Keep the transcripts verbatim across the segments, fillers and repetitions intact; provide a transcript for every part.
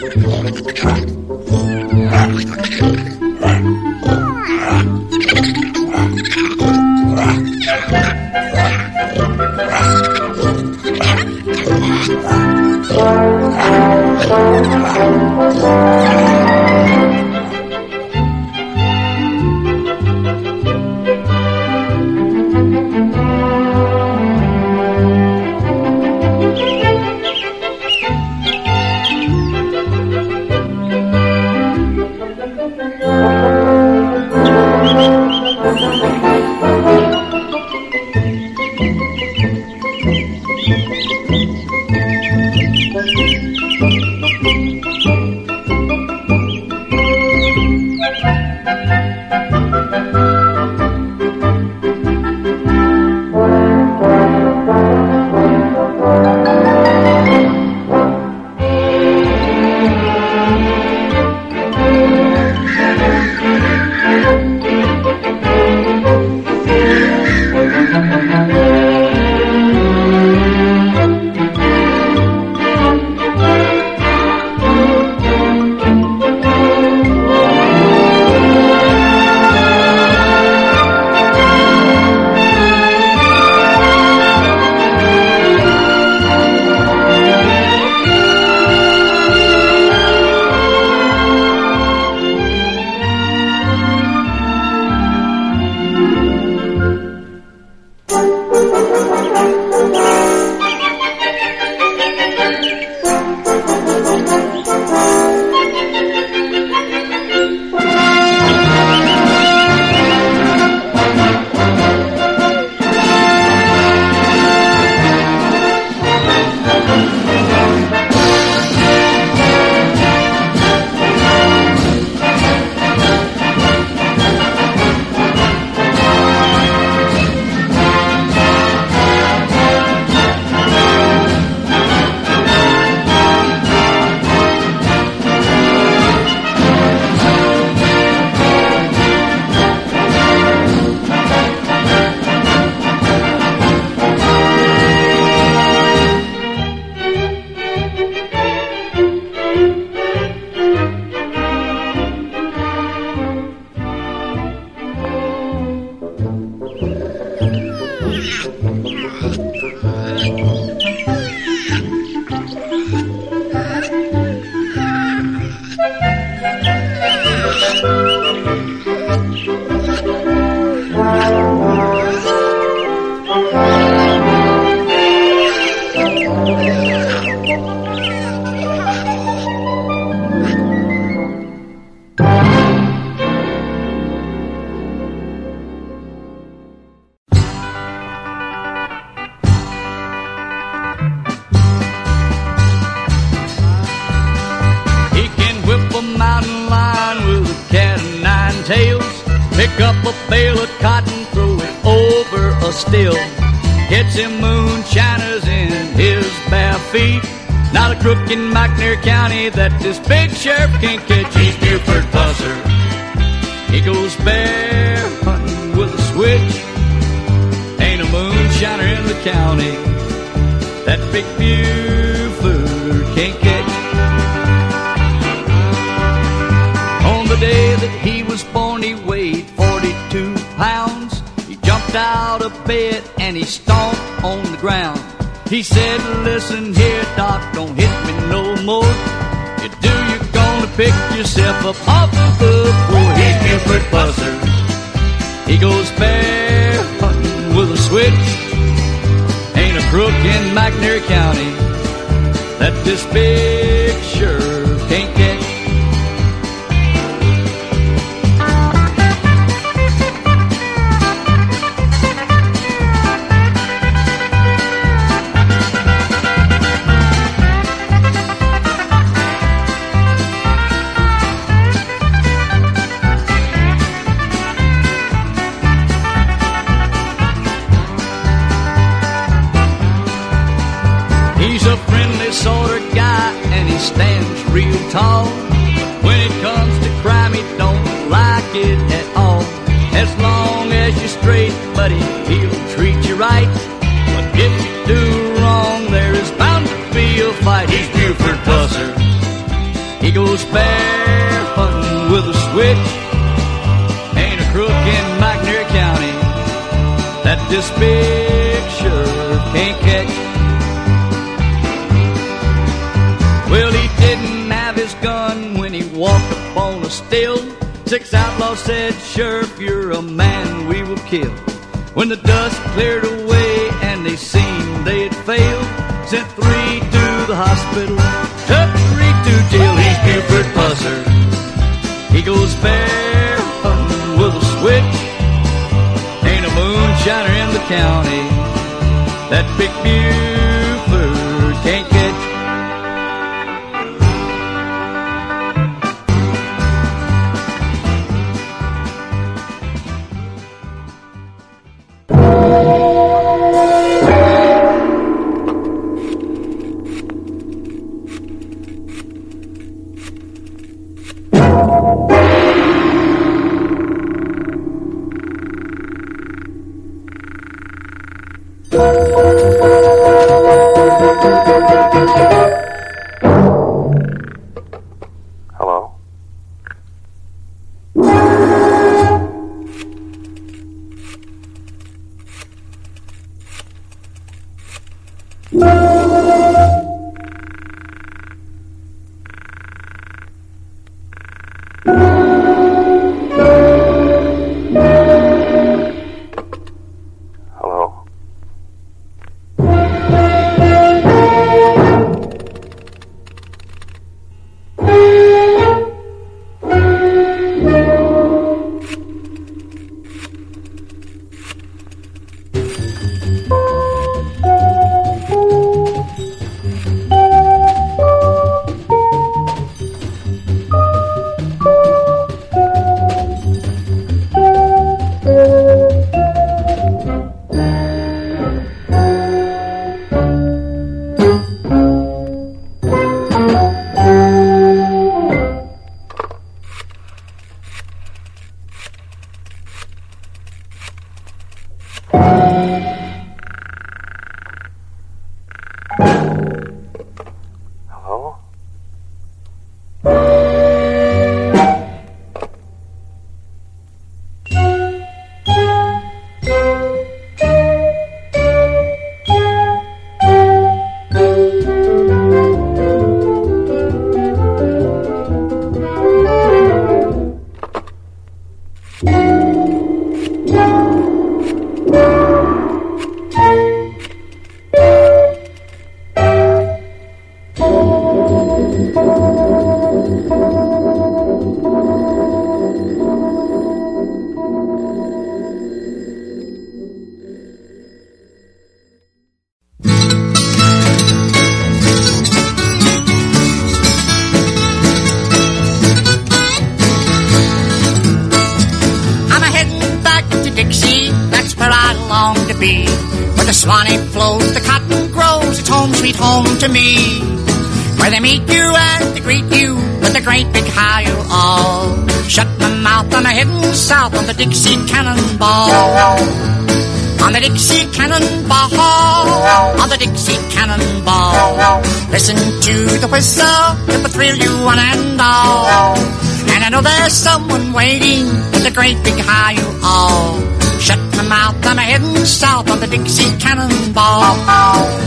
That this big sheriff can't catch. He's Buford Pusser. He goes bear hunting with a switch. Ain't a moonshiner in the county that big Buford can't catch. On the day that he was born, he weighed forty-two pounds. He jumped out of bed and he stomped on the ground. He said, listen here, Doc, don't hit me no more. You do, you're gonna pick yourself up off the floor. He's Buford Pusser. He goes bear hunting with a switch. Ain't a crook in McNair County that this big sheriff can't catch. Stands real tall. When it comes to crime, he don't like it at all. As long as you're straight, buddy, he'll treat you right. But if you do wrong, there is bound to be a fight. He's Buford Pusser. He goes bear hunting with a switch. Ain't a crook in McNair County that this big sheriff can't catch. Well, he didn't have his gun when he walked up on a still. Six outlaws said, Sheriff, you're a man we will kill. When the dust cleared away and they seen they had failed, sent three to the hospital, took three to jail. He's Buford Pusser. He goes bear hunting with a switch. Ain't a moonshiner in the county that Big Buford can't catch. To me, where they meet you and they greet you with a great big hi-yo-all. Shut my mouth, I'm heading south on the Dixie Cannonball. On the Dixie Cannonball, on the Dixie Cannonball. Listen to the whistle, it will thrill you one and all. And I know there's someone waiting with a great big hi-yo-all. Shut my mouth, I'm heading south on the Dixie Cannonball.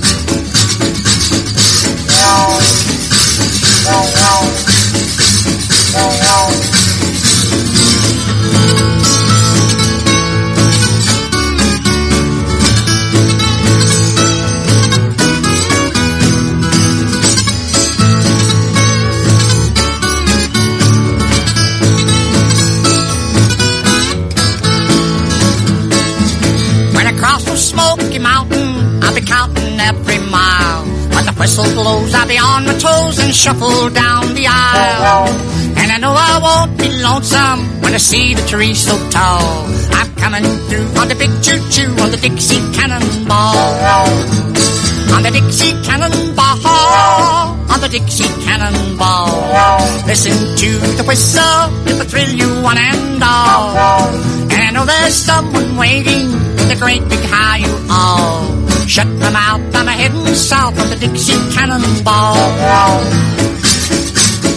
When I cross the Smoky Mountain, I'll be counting every mile. When the whistle blows, I'll be on my toes and shuffle down the aisle. And I know I won't be lonesome when I see the tree so tall. I'm coming through on the big choo-choo on the Dixie Cannonball. On the Dixie Cannonball, on the Dixie Cannonball. Listen to the whistle, it will thrill you one and all. And I know there's someone waiting with a great big hi-yo-all. Shut my mouth, I'm heading south on the Dixie Cannonball.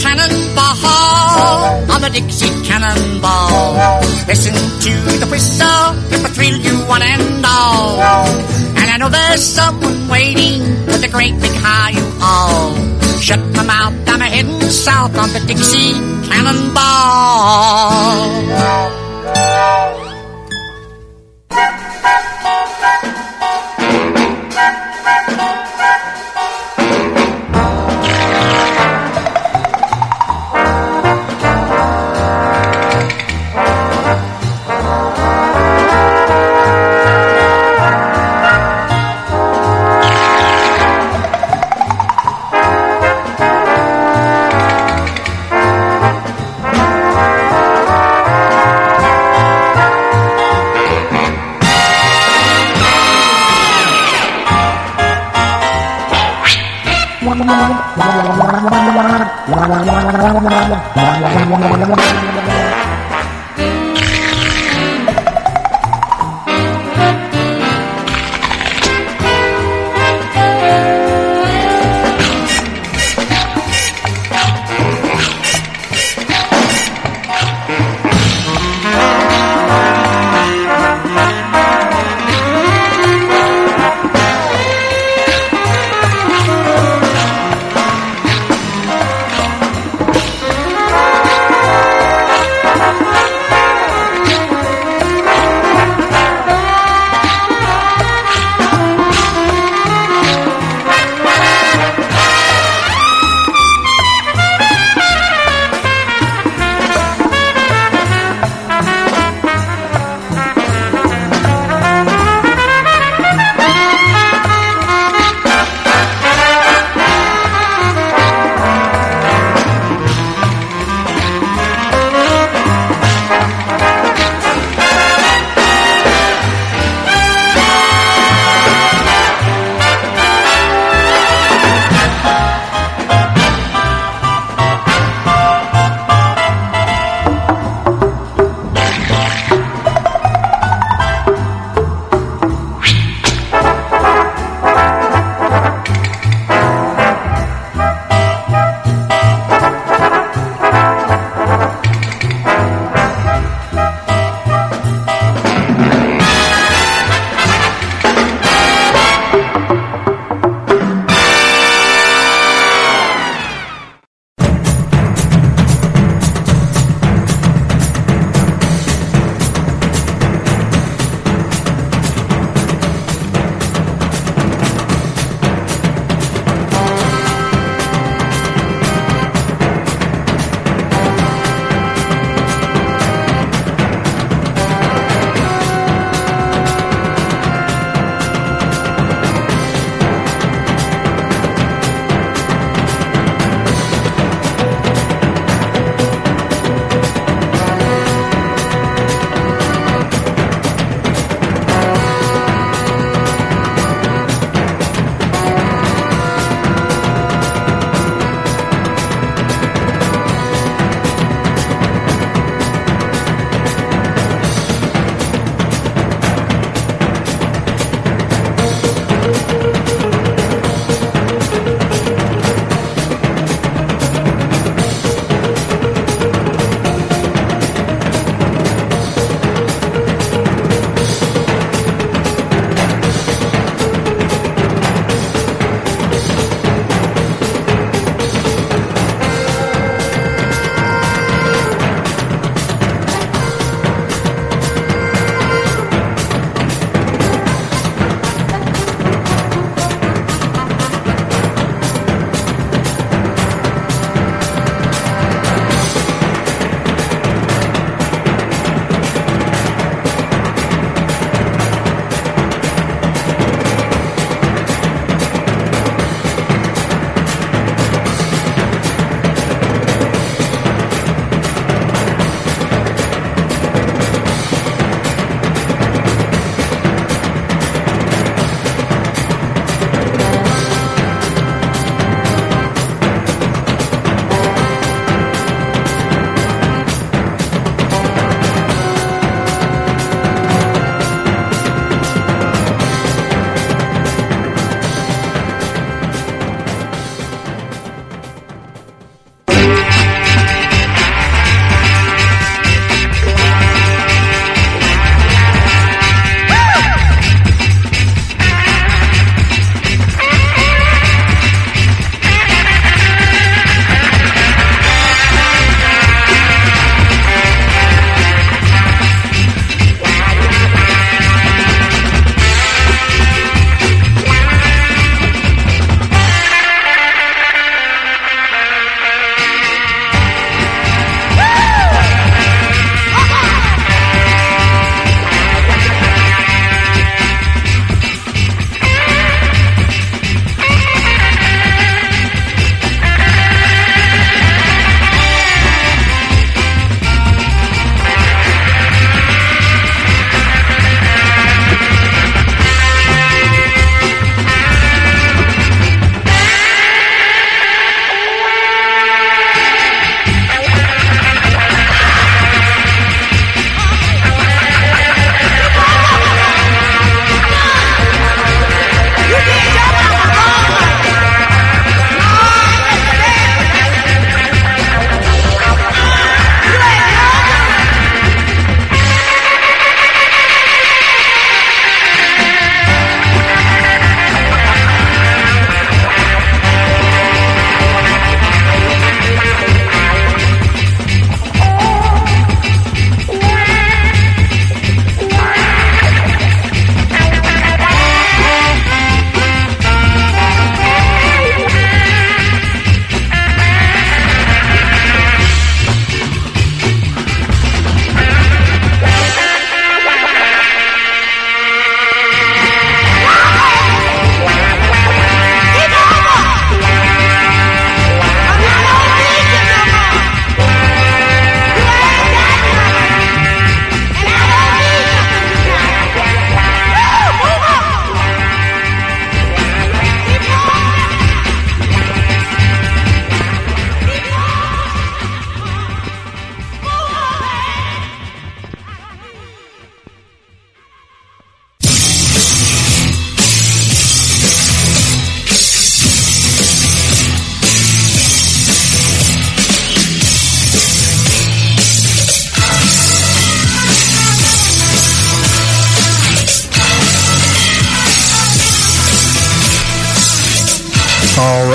cannonball, on the Dixie cannonball. Listen to the whistle, it will thrill you one and all. And I know there's someone waiting with a great big hi-you-all. Shut my mouth, I'm heading south on the Dixie cannonball.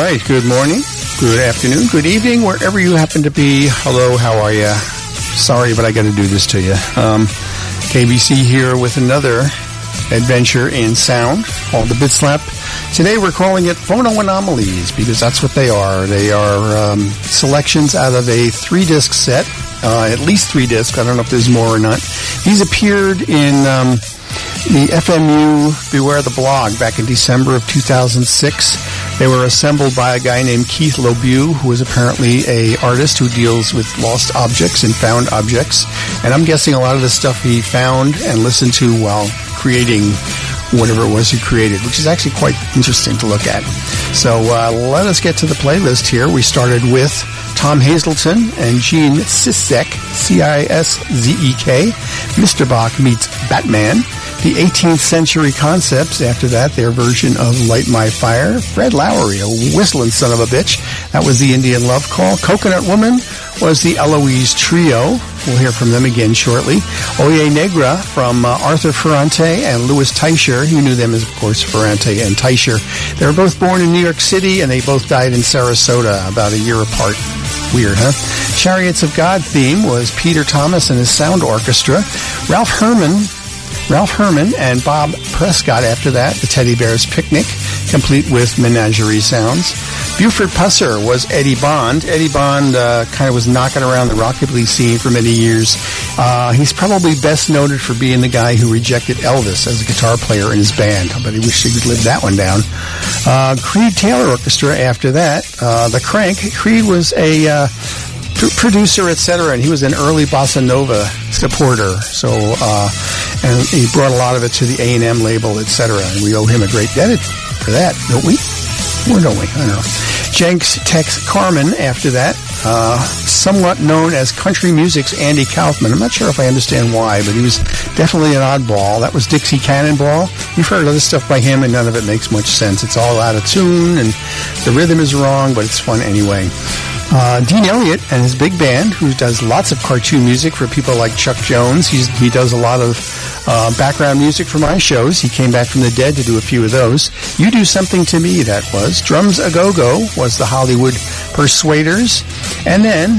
right. Good morning, good afternoon, good evening, wherever you happen to be. Hello, how are you? Sorry, but I got to do this to you. Um, K B C here with another adventure in sound called the Bit Slap. Today we're calling it Phono Anomalies because that's what they are. They are um, selections out of a three-disc set, uh, at least three discs. I don't know if there's more or not. These appeared in um, the F M U Beware the Blog back in December of two thousand six. They were assembled by a guy named Keith Lobu, who is apparently a artist who deals with lost objects and found objects. And I'm guessing a lot of the stuff he found and listened to while creating whatever it was he created, which is actually quite interesting to look at. So uh, let us get to the playlist here. We started with Tom Hazelton and Gene Sisek, C I S Z E K, Mister Bach Meets Batman. The eighteenth Century Concepts, after that, their version of Light My Fire. Fred Lowry, a whistling son of a bitch. That was the Indian Love Call. Coconut Woman was the Eloise Trio. We'll hear from them again shortly. Oye Negra from uh, Arthur Ferrante and Louis Teicher. You knew them as, of course, Ferrante and Teicher. They were both born in New York City, and they both died in Sarasota about a year apart. Weird, huh? Chariots of God theme was Peter Thomas and his Sound Orchestra. Ralph Herman... Ralph Herman and Bob Prescott after that, the Teddy Bears Picnic, complete with Menagerie Sounds. Buford Pusser was Eddie Bond. Eddie Bond uh, kind of was knocking around the rockabilly scene for many years. Uh, he's probably best noted for being the guy who rejected Elvis as a guitar player in his band. I bet he wished he could live that one down. Uh, Creed Taylor Orchestra after that. Uh, the Crank. Creed was a... Uh, producer, et cetera, and he was an early bossa nova supporter. So, uh, and he brought a lot of it to the A and M label, et cetera. And we owe him a great debt for that, don't we? Or don't we? I don't know. Jenks Tex Carmen after that, uh, somewhat known as country music's Andy Kaufman. I'm not sure if I understand why, but he was definitely an oddball. That was Dixie Cannonball. You've heard other stuff by him, and none of it makes much sense. It's all out of tune, and the rhythm is wrong, but it's fun anyway. Uh, Dean Elliott and his big band, who does lots of cartoon music for people like Chuck Jones. He's, he does a lot of uh, background music for my shows. He came back from the dead to do a few of those. You Do Something to Me, that was. Drums A Go-Go was the Hollywood Persuaders. And then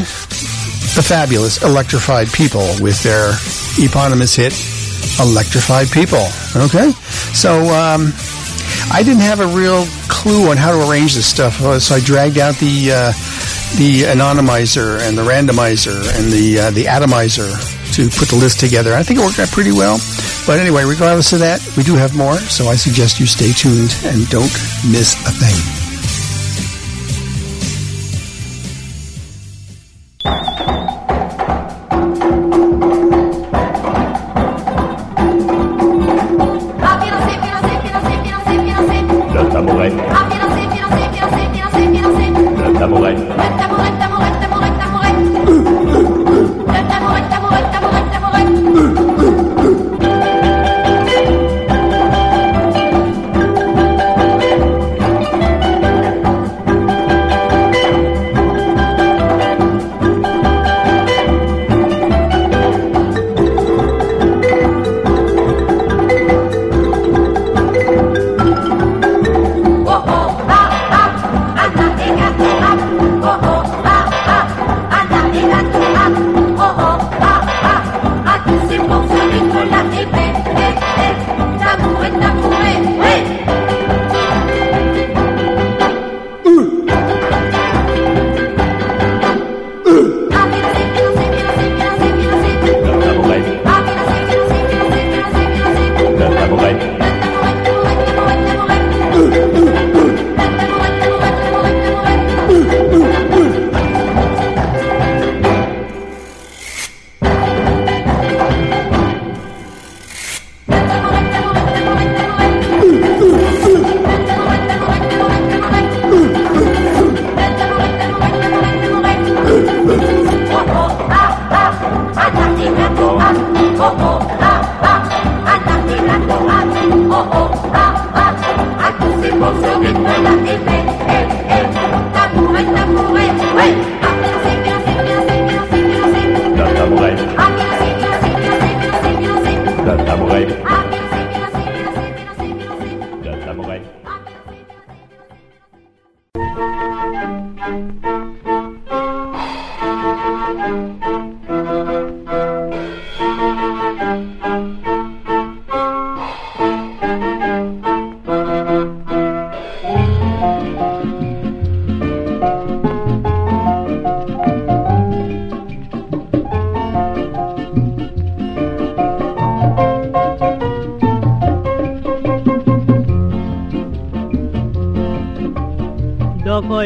the fabulous Electrified People with their eponymous hit, Electrified People. Okay? So, um... I didn't have a real clue on how to arrange this stuff, so I dragged out the uh, the anonymizer and the randomizer and the uh, the atomizer to put the list together. I think it worked out pretty well. But anyway, regardless of that, we do have more, so I suggest you stay tuned and don't miss a thing.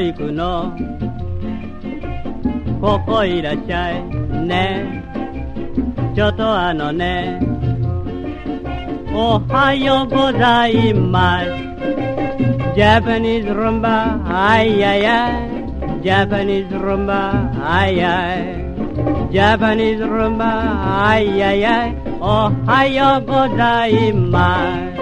行くのここいらっしゃいねちょっとあのねおはようございます Japanese rumba あいあいあい Japanese rumba あいあい Japanese rumba あいあいあいおはようございます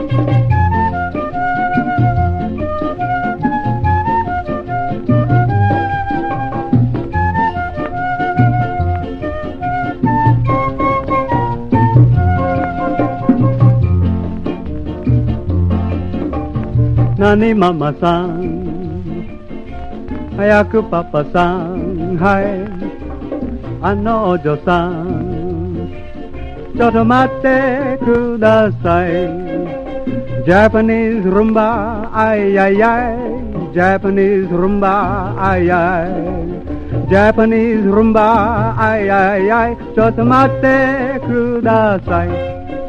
なにママさん早くパパさんはいあのお嬢さんちょっと待ってください Japanese rumba あいあいあい Japanese rumba あいあい Japanese rumba あいあいあいちょっと待ってください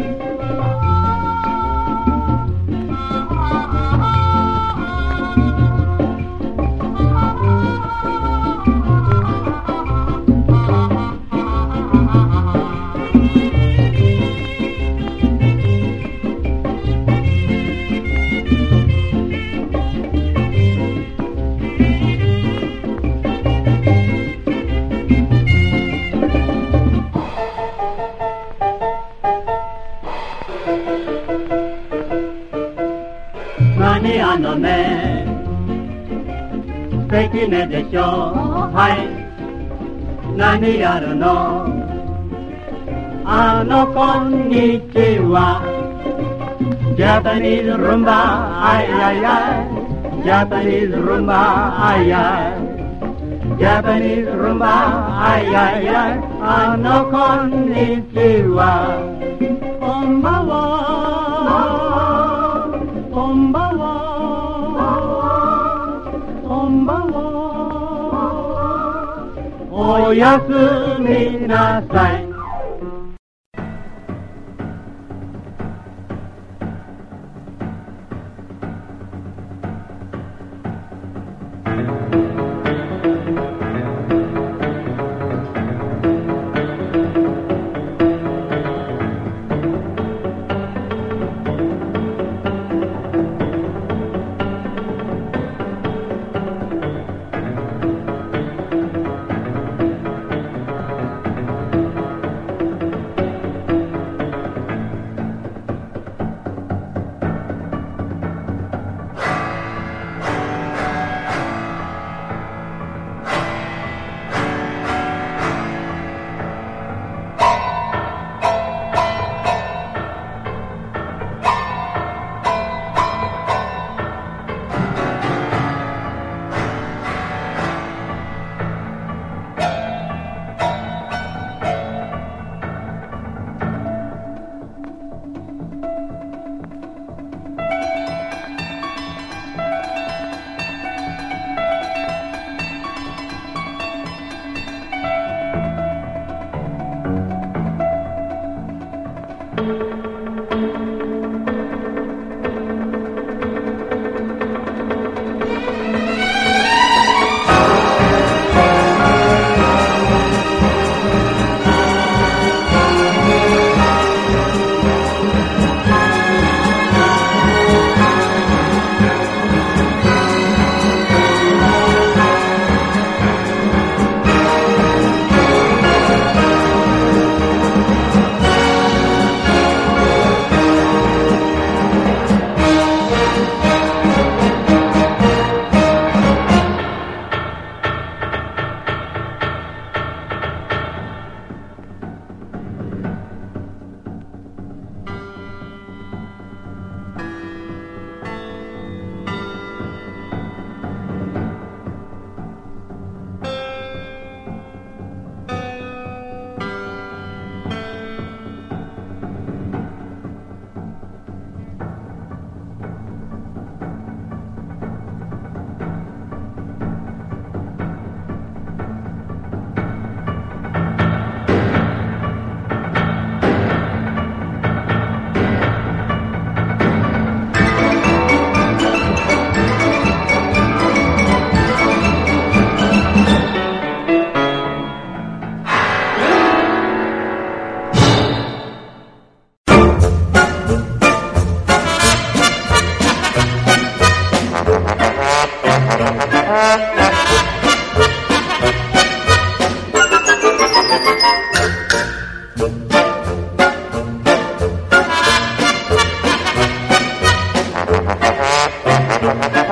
何あのね素敵ねでしょはい何やるのあのこんにちは Japanese rumba あいあいあい Japanese rumba あいあい Japanese rumba あいあいあいあのこんにちはこんばんはこんばんはこんばんはおやすみなさい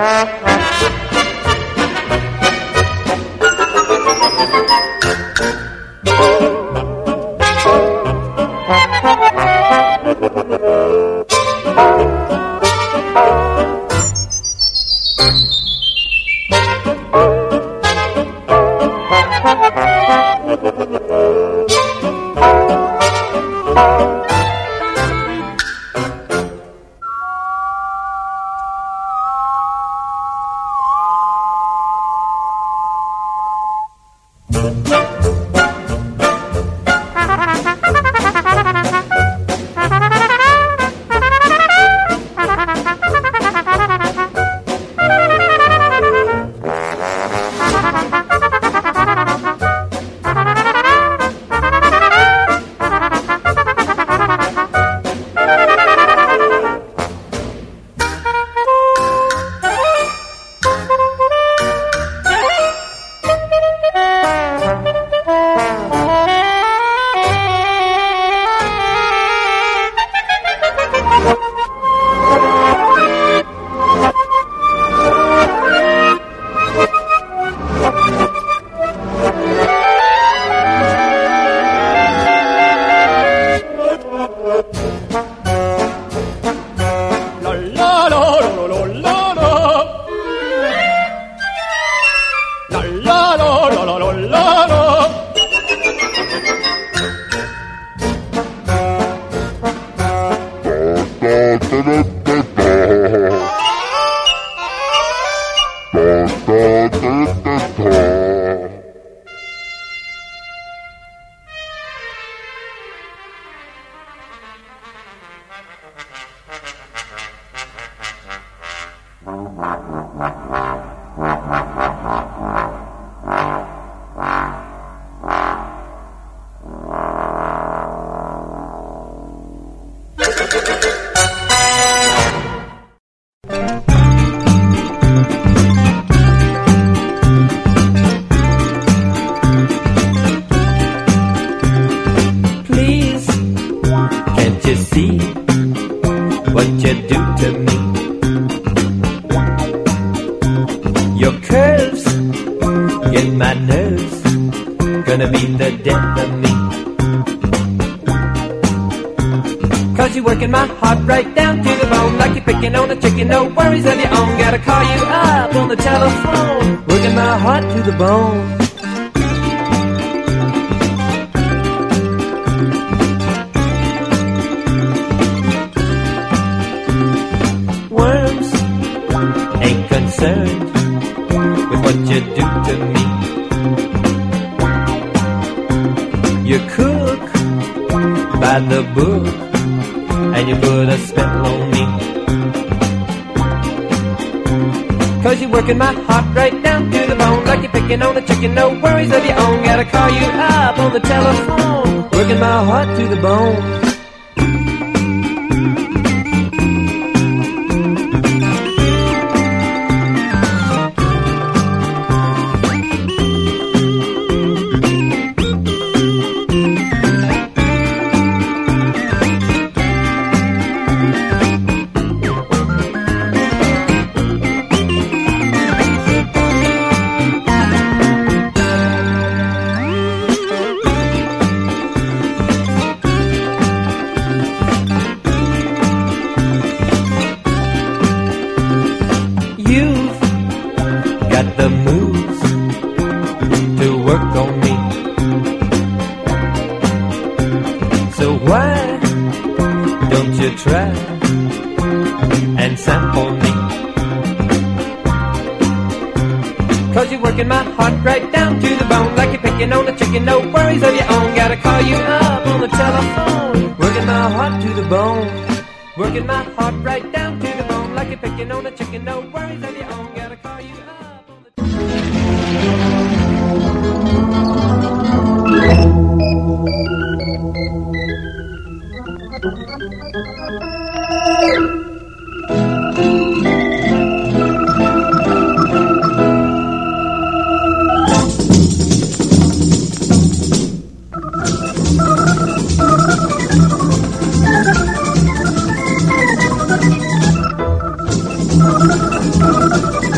Thank you.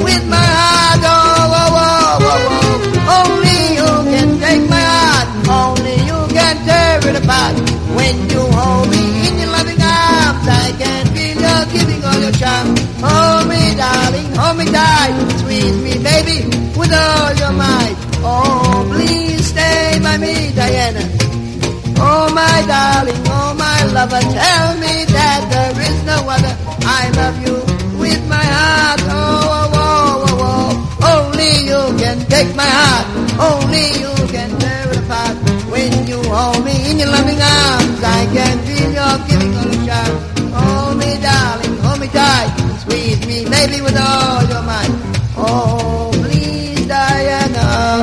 with my heart. Oh, oh, oh, oh, oh. Only you can take my heart. Only you can tear it apart. When you hold me in your loving arms, I can feel you giving all your charm. Hold me, darling, hold me tight. Squeeze me, baby, with all your might. Oh, please stay by me, Diana. Oh, my darling, oh, my lover, tell me that there is no other. I love you with my heart. Oh, oh, oh, oh, oh. Only you can take my heart. Only you can tear it apart. When you hold me in your loving arms, I can feel your giving all the charm. Hold me, darling, hold me tight. Squeeze me, baby, with all your might. Oh, please, Diana.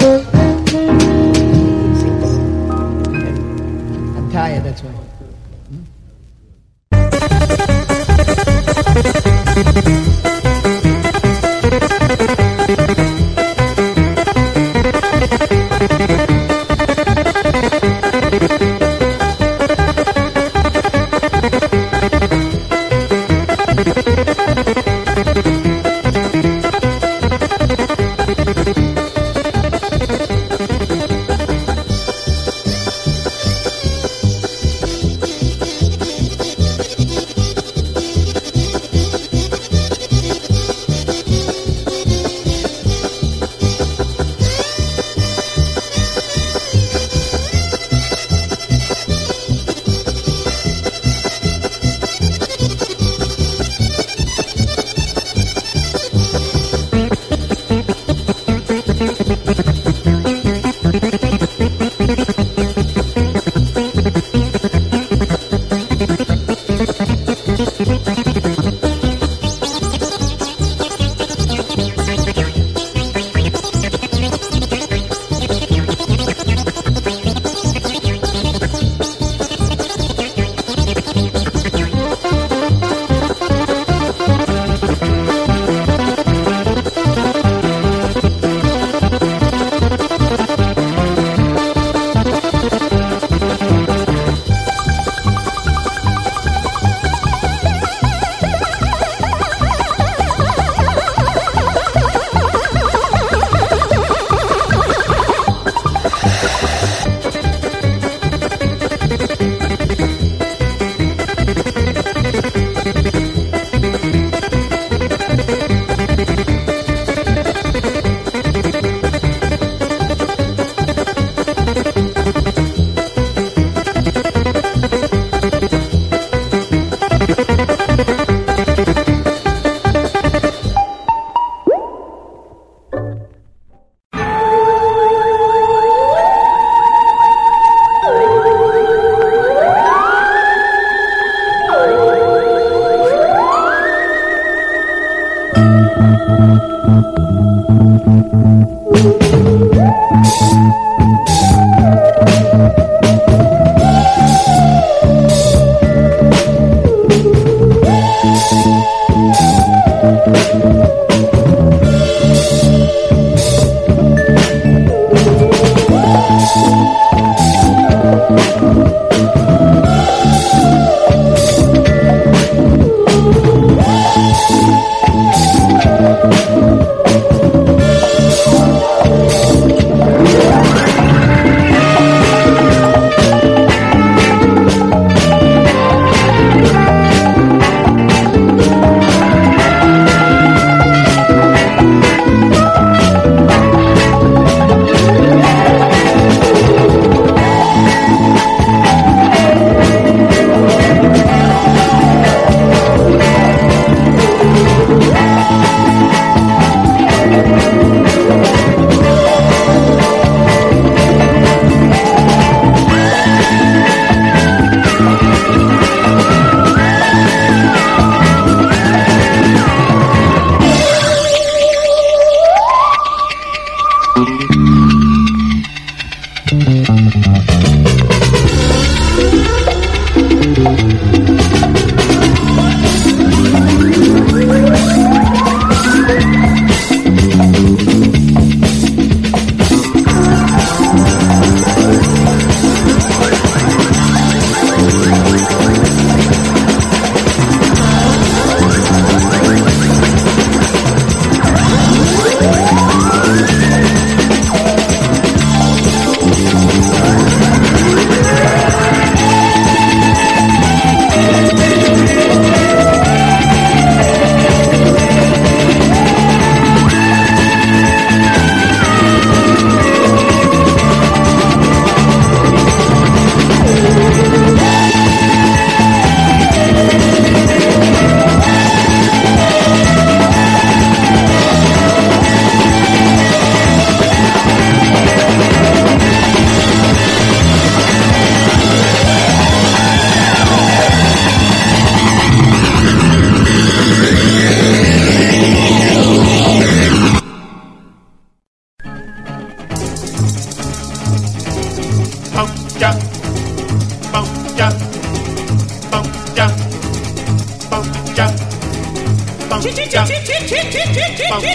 I'm tired, that's why.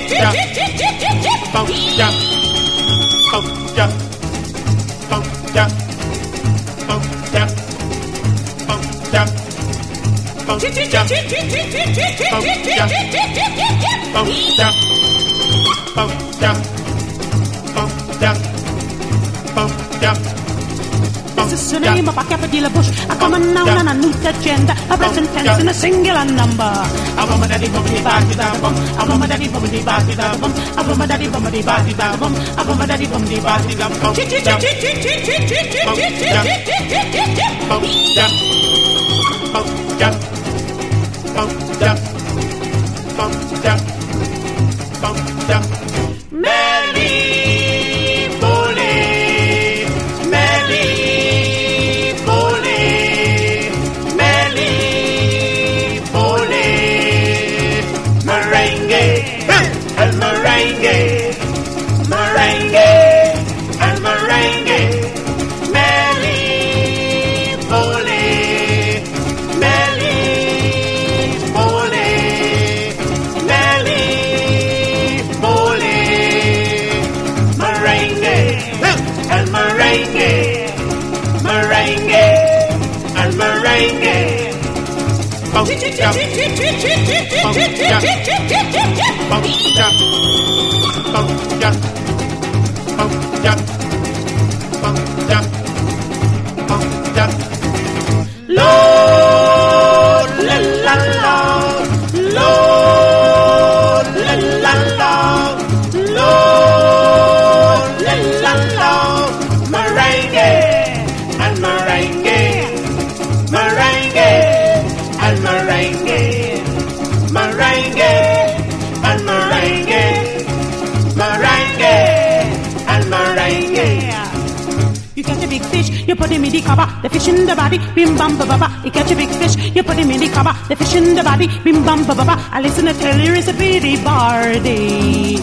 This is the name of a Cappadilla bush, a common noun and a neuter gender, a present tense in a singular number. A woman daddy bummity bati da bum, a woman daddy bummity bati da bum, a woman daddy bummity bati da bum, a woman daddy bummity bati da bum. Mary Foley, Mary Foley, Mary Foley, merengue, el merengue, merengue, el merengue, Mary Foley, Mary Foley, Mary Foley, merengue, el merengue, merengue, el merengue. Bum, jump. Bum, jump. Bum, jump. Bum, jump. Bum, jump. Bum, jump. Bum, jump. Lord, la la la, Lord, la la la, Lord, la la la, merengue, and merengue, merengue, and merengue, merengue, and merengue, merengue, and merengue. You catch a big fish, you put him in the cover, the fish in the body, bim bam ba ba ba. You catch a big fish, you put him in the cover, the fish in the body, bim bam ba ba ba. I listen to tell you it's a pretty bardy.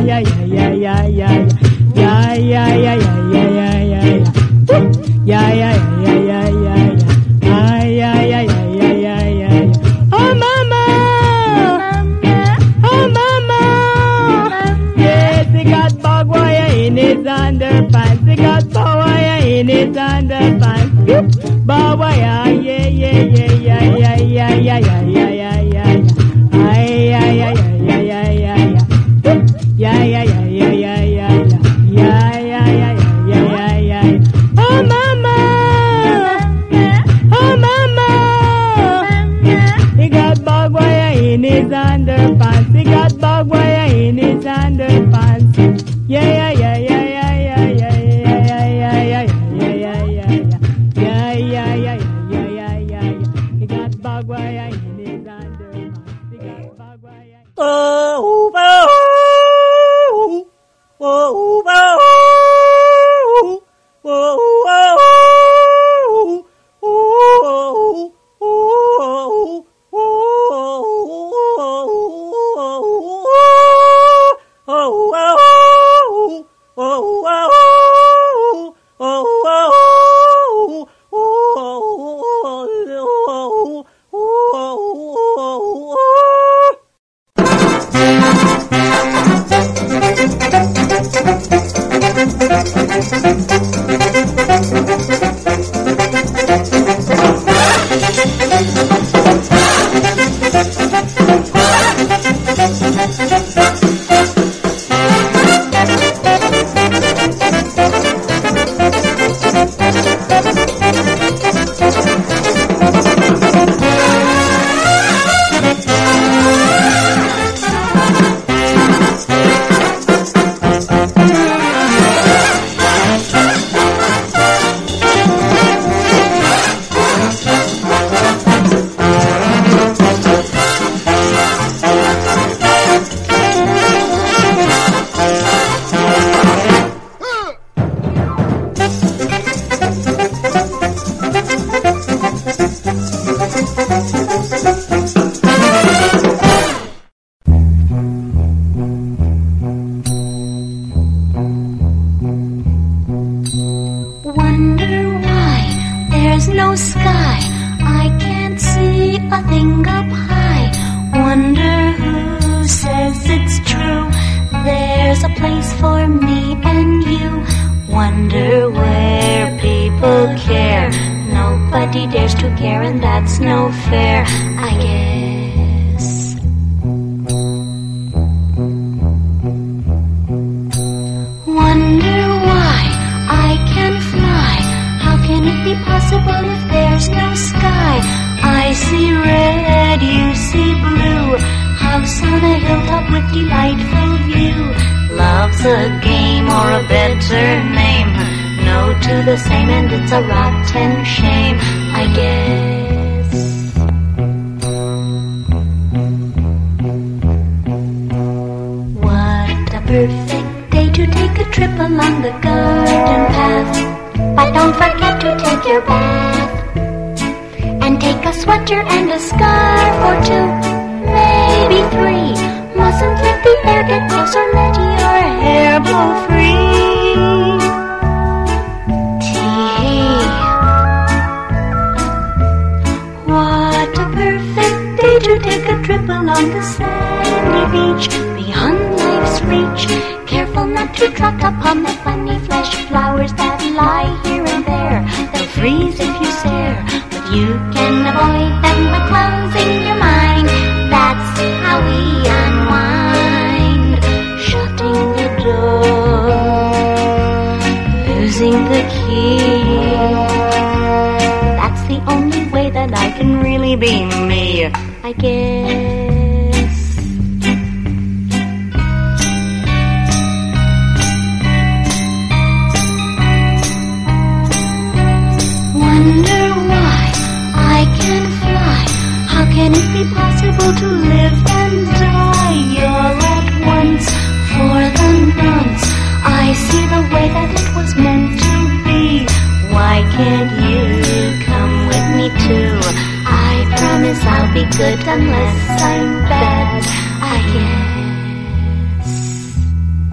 yeah, yeah, yeah, yeah, yeah, yeah, yeah, yeah, yeah, yeah, yeah, yeah, yeah, yeah, yeah, yeah, yeah. Ay, ay, ay, ay, ay, ay, ay. Oh, mama! Oh, mama! Yes, he got barbed wire in his underpants. He got barbed wire in his underpants. Barbed wire, yeah, yeah, yeah, yeah, yeah, yeah, yeah, yeah, yeah, yeah, yeah. Ay, ay, ay, ay, ay, ay, ay, ay. Yeah, yeah, yeah, yeah, yeah, yeah, yeah. Yeah, yeah, yeah, yeah, yeah, yeah, yeah. Oh, mama! Oh, mama! He got barbed wire in his underpants. He got barbed wire in his underpants. Yeah, yeah, yeah, yeah, yeah, yeah, yeah, yeah, yeah, yeah, yeah, yeah, yeah, yeah, yeah, yeah, yeah, yeah, yeah, yeah. He got barbed wire in his underpants. He got barbed wire. Oh, oh, oh, oh, oh, oh, good unless I'm bad, I guess.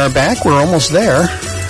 are back. We're almost there.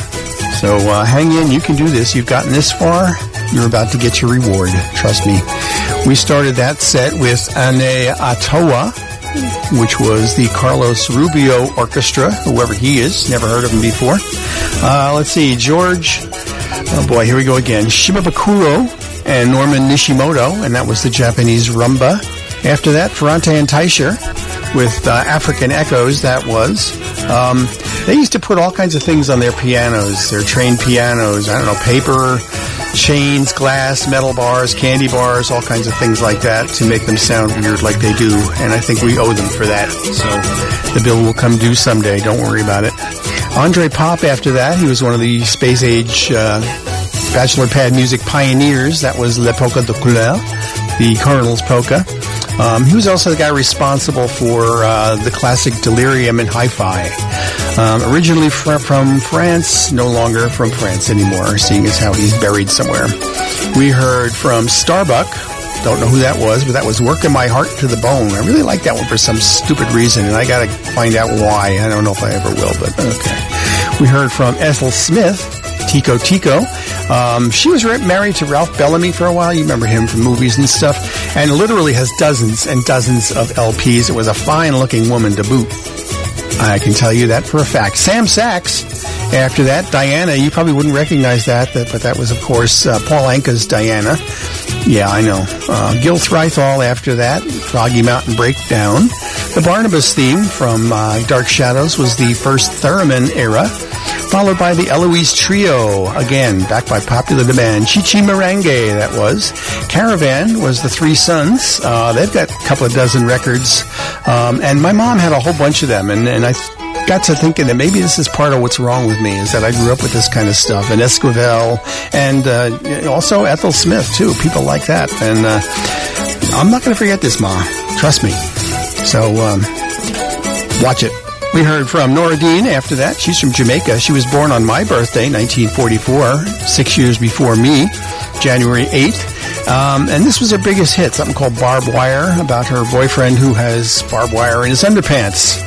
So uh, hang in. You can do this. You've gotten this far. You're about to get your reward. Trust me. We started that set with Ane Atoa, which was the Carlos Rubio Orchestra, whoever he is. Never heard of him before. Uh, let's see. George. Oh, boy. Here we go again. Shimabukuro and Norman Nishimoto, and that was the Japanese rumba. After that, Ferrante and Teicher with uh, African Echoes, that was. Um, they used to put all kinds of things on their pianos, their trained pianos. I don't know, paper, chains, glass, metal bars, candy bars, all kinds of things like that to make them sound weird like they do. And I think we owe them for that. So the bill will come due someday. Don't worry about it. Andre Pop after that. He was one of the space age uh, bachelor pad music pioneers. That was Le Polka de Couleur, the Colonel's Polka. Um, he was also the guy responsible for uh, the classic Delirium and Hi-Fi. Um, originally fr- from France, no longer from France anymore, seeing as how he's buried somewhere. We heard from Starbuck. Don't know who that was, but that was Working My Heart to the Bone. I really like that one for some stupid reason, and I got to find out why. I don't know if I ever will, but okay. We heard from Ethel Smith, Tico Tico. Um, she was re- married to Ralph Bellamy for a while. You remember him from movies and stuff. And literally has dozens and dozens of L Ps. It was a fine-looking woman to boot. I can tell you that for a fact. Sam Sachs. After that, Diana. You probably wouldn't recognize that, but that was, of course, uh, Paul Anka's Diana. Yeah, I know. Uh, Gil Thrythall after that. Froggy Mountain Breakdown. The Barnabas theme from uh, Dark Shadows was the first Theremin era, followed by the Eloise Trio, again, backed by popular demand. Chichi Merengue, that was. Caravan was the Three Sons. Uh, they've got a couple of dozen records. Um, and my mom had a whole bunch of them, and, and I th- got to thinking that maybe this is part of what's wrong with me, is that I grew up with this kind of stuff. And Esquivel, and uh, also Ethel Smith, too. People like that. And uh, I'm not going to forget this, Ma. Trust me. So, um, watch it. We heard from Nora Dean after that. She's from Jamaica. She was born on my birthday, nineteen forty-four, six years before me, January eighth. Um, and this was her biggest hit, something called Barbed Wire, about her boyfriend who has barbed wire in his underpants.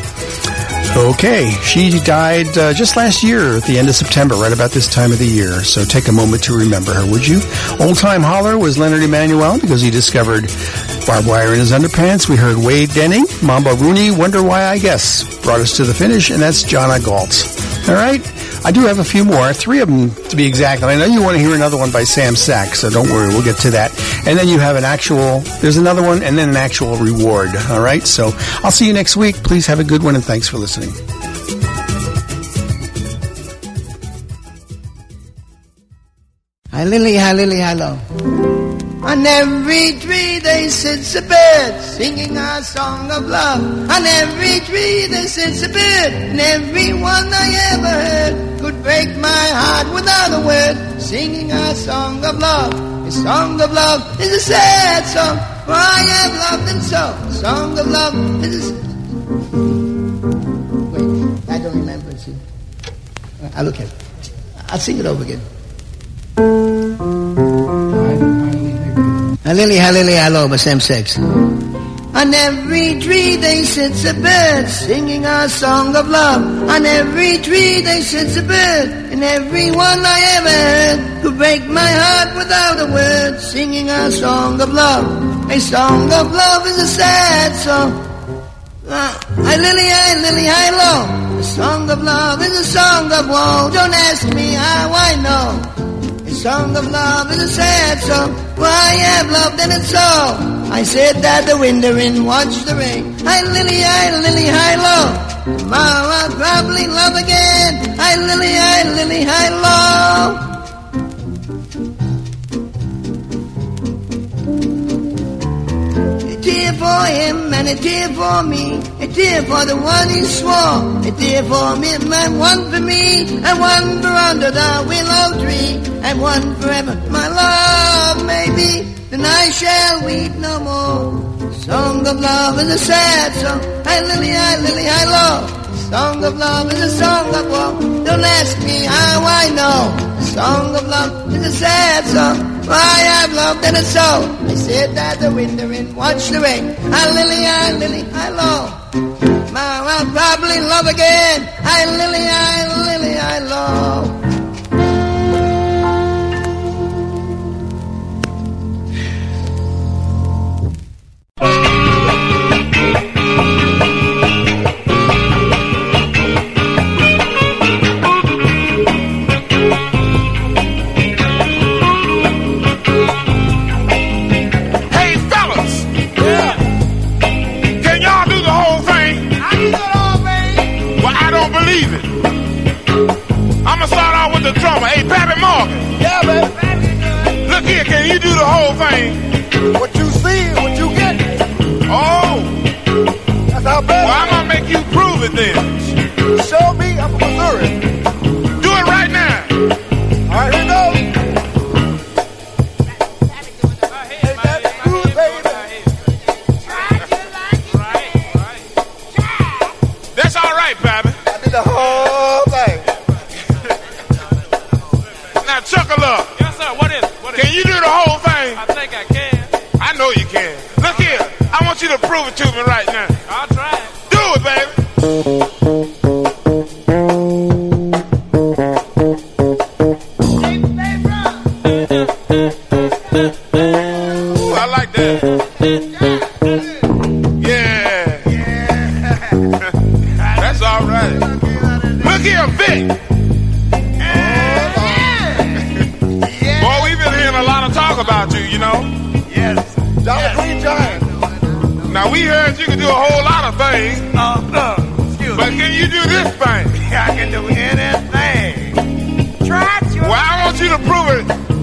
Okay, she died uh, just last year at the end of September, right about this time of the year. So take a moment to remember her, would you? Old Time Holler was Leonard Emanuel, because he discovered barbed wire in his underpants. We heard Wade Denning, Mamba Rooney, Wonder Why I Guess. Brought us to the finish, and that's Jonna Galt. All right? I do have a few more, three of them to be exact. And I know you want to hear another one by Sam Sachs, so don't worry, we'll get to that. And then you have an actual, there's another one, and then an actual reward. All right? So I'll see you next week. Please have a good one, and thanks for listening. Hi, Lily, hi, Lily, hello. On every tree there sits a bird, singing a song of love. On every tree there sits a bird, and every one I ever heard could break my heart without a word, singing a song of love. A song of love is a sad song, for I have loved and so. A song of love is a... Wait, I don't remember. See, I'll look at it. I'll sing it over again. Lily, lily, hello, by Sam Sachs. On every tree there sits a bird, singing a song of love. On every tree there sits a bird, and every one I ever heard could break my heart without a word, singing a song of love. A song of love is a sad song. Uh, I lily, I lily, I low. A song of love is a song of woe. Don't ask me how I know. A song of love is a sad song. Why I have loved and it's so. I said that the wind the rain watch the rain. Hi lily, hi lily, hi low. Tomorrow I'll probably love again. Hi lily, hi lily, hi low. A tear for him and a tear for me. A tear for the one he swore. A tear for him and one for me. And one for under the willow tree. And one forever, my love, maybe. Then I shall weep no more. Song of love is a sad song. Hi lily, hi lily, hi low. Song of love is a song of woe. Don't ask me how I know. Song of love is a sad song. Why I've loved and it's so. I said that the wind the rain watch the rain. Hi lily, hi lily, hi low. my, my probably in love again. I Lily, I Lily, I love. Hey, Pappy Morgan. Yeah, baby. Look here, can you do the whole thing? What you see is what you get. Oh. That's how bad. Well, I'm going to make you prove it then. Show me. I'm from Missouri. Do it right now. All right, here we go. Hey, that's good, baby. That's all right, Pappy. I did the whole thing. Now, Chuckle Up. Yes, sir. What is it? What is Can you do the whole thing? I think I can. I know you can. Look here. I want you to prove it to me right now. I'll try it. Do it, baby. Ooh, I like that. Yeah. Yeah. That's all right. Look here, Vic. Boy, we've been hearing a lot of talk about you, you know. Yes. Dollar Green Giant. Now, we heard you can do a whole lot of things. Uh, uh, excuse But me. can you do this thing? I can do anything. Try to. Well, I want you to prove it